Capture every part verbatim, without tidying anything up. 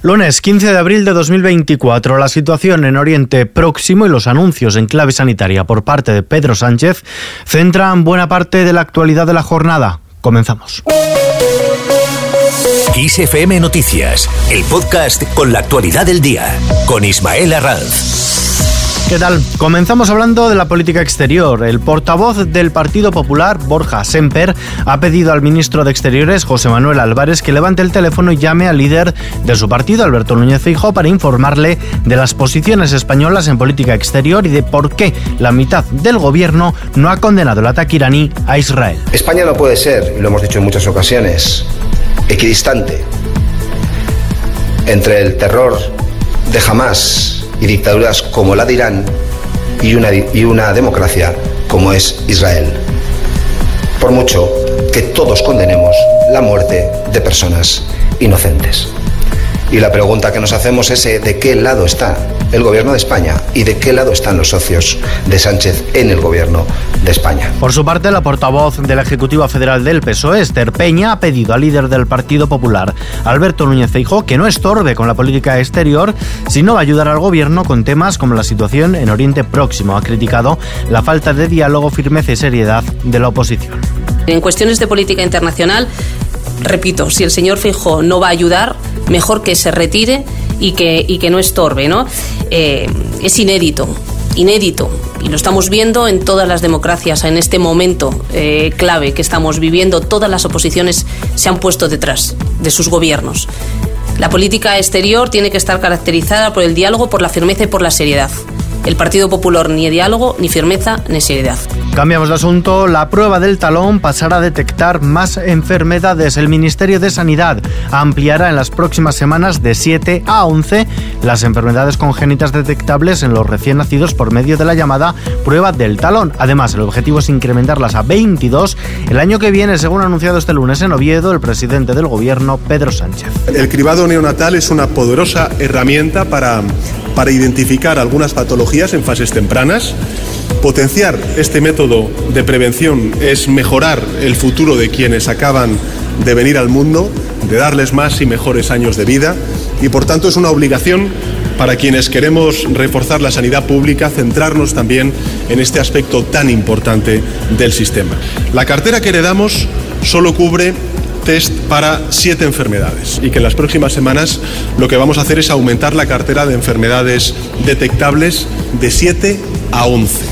Lunes quince de abril de dos mil veinticuatro, la situación en Oriente Próximo y los anuncios en clave sanitaria por parte de Pedro Sánchez centran buena parte de la actualidad de la jornada. Comenzamos. I S F M Noticias, el podcast con la actualidad del día, con Ismael Arranz. ¿Qué tal? Comenzamos hablando de la política exterior. El portavoz del Partido Popular, Borja Semper, ha pedido al ministro de Exteriores, José Manuel Álvarez, que levante el teléfono y llame al líder de su partido, Alberto Núñez Feijóo, para informarle de las posiciones españolas en política exterior y de por qué la mitad del gobierno no ha condenado el ataque iraní a Israel. España no puede ser, y lo hemos dicho en muchas ocasiones, equidistante entre el terror de Hamás y dictaduras como la de Irán y una, y una democracia como es Israel. Por mucho que todos condenemos la muerte de personas inocentes. Y la pregunta que nos hacemos es ¿de qué lado está el gobierno de España y de qué lado están los socios de Sánchez en el gobierno de España? Por su parte, la portavoz de la Ejecutiva Federal del P S O E, Esther Peña, ha pedido al líder del Partido Popular, Alberto Núñez Feijóo, que no estorbe con la política exterior, sino va a ayudar al gobierno con temas como la situación en Oriente Próximo. Ha criticado la falta de diálogo, firmeza y seriedad de la oposición. En cuestiones de política internacional, repito, si el señor Feijóo no va a ayudar, mejor que se retire y que, y que no estorbe, ¿no? Eh, es inédito, inédito, y lo estamos viendo en todas las democracias, en este momento eh, clave que estamos viviendo. Todas las oposiciones se han puesto detrás de sus gobiernos. La política exterior tiene que estar caracterizada por el diálogo, por la firmeza y por la seriedad. El Partido Popular ni diálogo, ni firmeza, ni seriedad. Cambiamos de asunto. La prueba del talón pasará a detectar más enfermedades. El Ministerio de Sanidad ampliará en las próximas semanas de siete a once las enfermedades congénitas detectables en los recién nacidos por medio de la llamada prueba del talón. Además, el objetivo es incrementarlas a veintidós el año que viene, según ha anunciado este lunes en Oviedo el presidente del Gobierno, Pedro Sánchez. El cribado neonatal es una poderosa herramienta para, para identificar algunas patologías en fases tempranas. Potenciar este método de prevención es mejorar el futuro de quienes acaban de venir al mundo, de darles más y mejores años de vida, y por tanto es una obligación para quienes queremos reforzar la sanidad pública, centrarnos también en este aspecto tan importante del sistema. La cartera que heredamos solo cubre test para siete enfermedades y que en las próximas semanas lo que vamos a hacer es aumentar la cartera de enfermedades detectables de siete a once.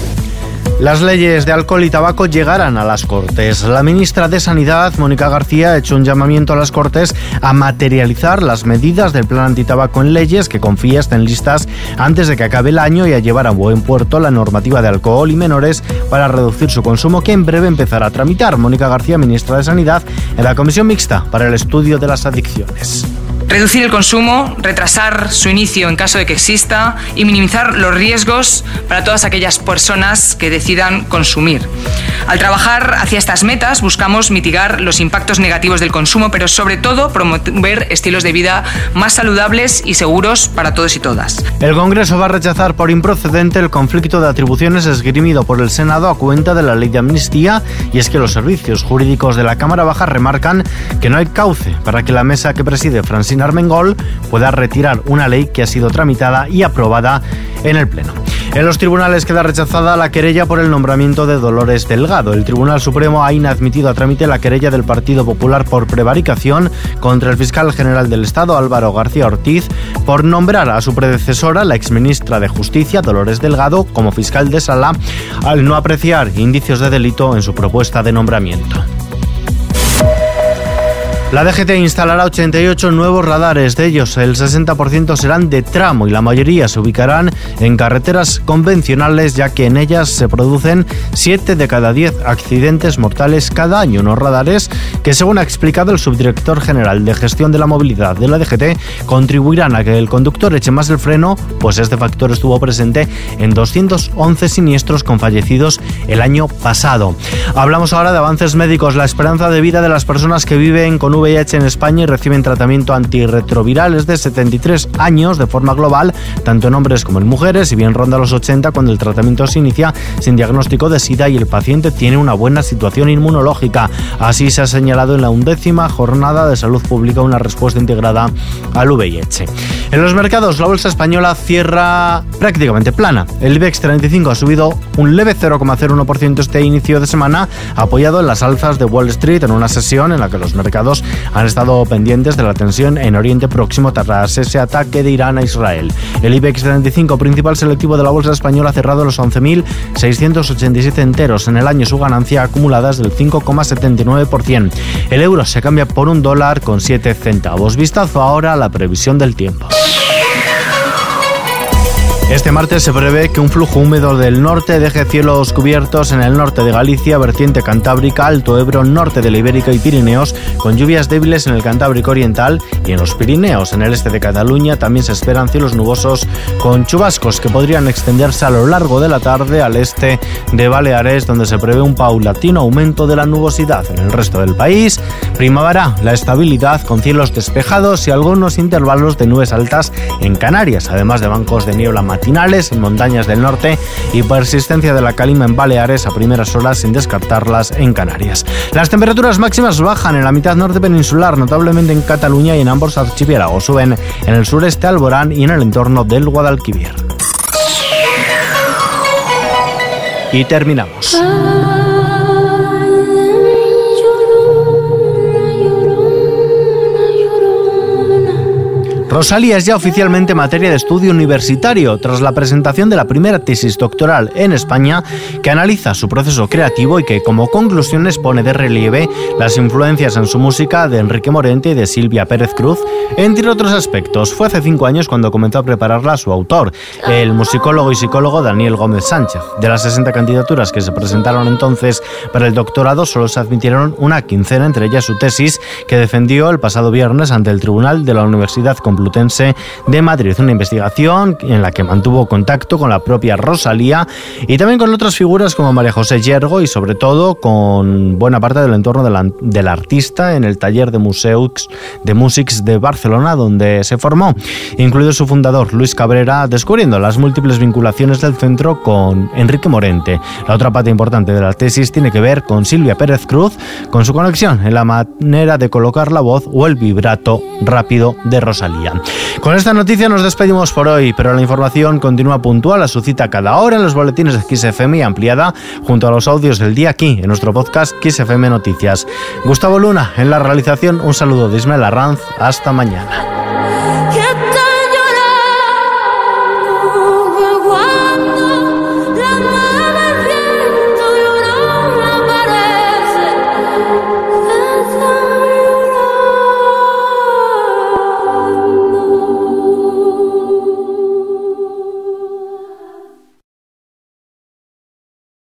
Las leyes de alcohol y tabaco llegarán a las Cortes. La ministra de Sanidad, Mónica García, ha hecho un llamamiento a las Cortes a materializar las medidas del plan antitabaco en leyes, que confía estén listas antes de que acabe el año, y a llevar a buen puerto la normativa de alcohol y menores para reducir su consumo, que en breve empezará a tramitar. Mónica García, ministra de Sanidad, en la Comisión Mixta para el Estudio de las Adicciones. Reducir el consumo, retrasar su inicio en caso de que exista y minimizar los riesgos para todas aquellas personas que decidan consumir. Al trabajar hacia estas metas buscamos mitigar los impactos negativos del consumo, pero sobre todo promover estilos de vida más saludables y seguros para todos y todas. El Congreso va a rechazar por improcedente el conflicto de atribuciones esgrimido por el Senado a cuenta de la ley de amnistía, y es que los servicios jurídicos de la Cámara Baja remarcan que no hay cauce para que la mesa que preside Francina Armengol pueda retirar una ley que ha sido tramitada y aprobada en el Pleno. En los tribunales queda rechazada la querella por el nombramiento de Dolores Delgado. El Tribunal Supremo ha inadmitido a trámite la querella del Partido Popular por prevaricación contra el fiscal general del Estado, Álvaro García Ortiz, por nombrar a su predecesora, la exministra de Justicia, Dolores Delgado, como fiscal de sala, al no apreciar indicios de delito en su propuesta de nombramiento. La D G T instalará ochenta y ocho nuevos radares. De ellos, el sesenta por ciento serán de tramo y la mayoría se ubicarán en carreteras convencionales, ya que en ellas se producen siete de cada diez accidentes mortales cada año. Unos radares que, según ha explicado el subdirector general de Gestión de la Movilidad de la D G T, contribuirán a que el conductor eche más el freno, pues este factor estuvo presente en doscientos once siniestros con fallecidos el año pasado. Hablamos ahora de avances médicos. La esperanza de vida de las personas que viven con V I H en España y reciben tratamiento antirretroviral de setenta y tres años de forma global, tanto en hombres como en mujeres, si bien ronda los ochenta cuando el tratamiento se inicia sin diagnóstico de SIDA y el paciente tiene una buena situación inmunológica. Así se ha señalado en la undécima jornada de salud pública una respuesta integrada al V I H. En los mercados, la bolsa española cierra prácticamente plana. El IBEX treinta y cinco ha subido un leve cero coma cero uno por ciento este inicio de semana, apoyado en las alzas de Wall Street en una sesión en la que los mercados han estado pendientes de la tensión en Oriente Próximo tras ese ataque de Irán a Israel. El IBEX treinta y cinco, principal selectivo de la bolsa española, ha cerrado los once mil seiscientos ochenta y siete enteros. En el año su ganancia acumulada es del cinco coma setenta y nueve por ciento. El euro se cambia por un dólar con siete centavos. Vistazo ahora a la previsión del tiempo. Este martes se prevé que un flujo húmedo del norte deje cielos cubiertos en el norte de Galicia, vertiente cantábrica, Alto Ebro, norte de la Ibérica y Pirineos, con lluvias débiles en el Cantábrico Oriental y en los Pirineos. En el este de Cataluña también se esperan cielos nubosos con chubascos que podrían extenderse a lo largo de la tarde al este de Baleares, donde se prevé un paulatino aumento de la nubosidad. En el resto del país primaverá la estabilidad con cielos despejados y algunos intervalos de nubes altas en Canarias, además de bancos de niebla matinales en montañas del norte y persistencia de la calima en Baleares a primeras horas, sin descartarlas en Canarias. Las temperaturas máximas bajan en la mitad norte peninsular, notablemente en Cataluña y en ambos archipiélagos. Suben en el sureste, Alborán, y en el entorno del Guadalquivir. Y terminamos. Rosalía es ya oficialmente materia de estudio universitario tras la presentación de la primera tesis doctoral en España que analiza su proceso creativo y que como conclusiones pone de relieve las influencias en su música de Enrique Morente y de Silvia Pérez Cruz, entre otros aspectos. Fue hace cinco años cuando comenzó a prepararla su autor, el musicólogo y psicólogo Daniel Gómez Sánchez. De las sesenta candidaturas que se presentaron entonces para el doctorado, solo se admitieron una quincena, entre ellas su tesis, que defendió el pasado viernes ante el Tribunal de la Universidad Complutense de Madrid, una investigación en la que mantuvo contacto con la propia Rosalía y también con otras figuras como María José Yergo y sobre todo con buena parte del entorno de la, del artista en el taller de Museus de Músics de Barcelona, donde se formó, incluido su fundador Luis Cabrera, descubriendo las múltiples vinculaciones del centro con Enrique Morente. La otra parte importante de la tesis tiene que ver con Silvia Pérez Cruz, con su conexión en la manera de colocar la voz o el vibrato rápido de Rosalía. Con esta noticia nos despedimos por hoy, pero la información continúa puntual a su cita cada hora en los boletines de Kiss F M y ampliada junto a los audios del día aquí en nuestro podcast Kiss F M Noticias. Gustavo Luna en la realización, un saludo de Ismael Arranz, hasta mañana.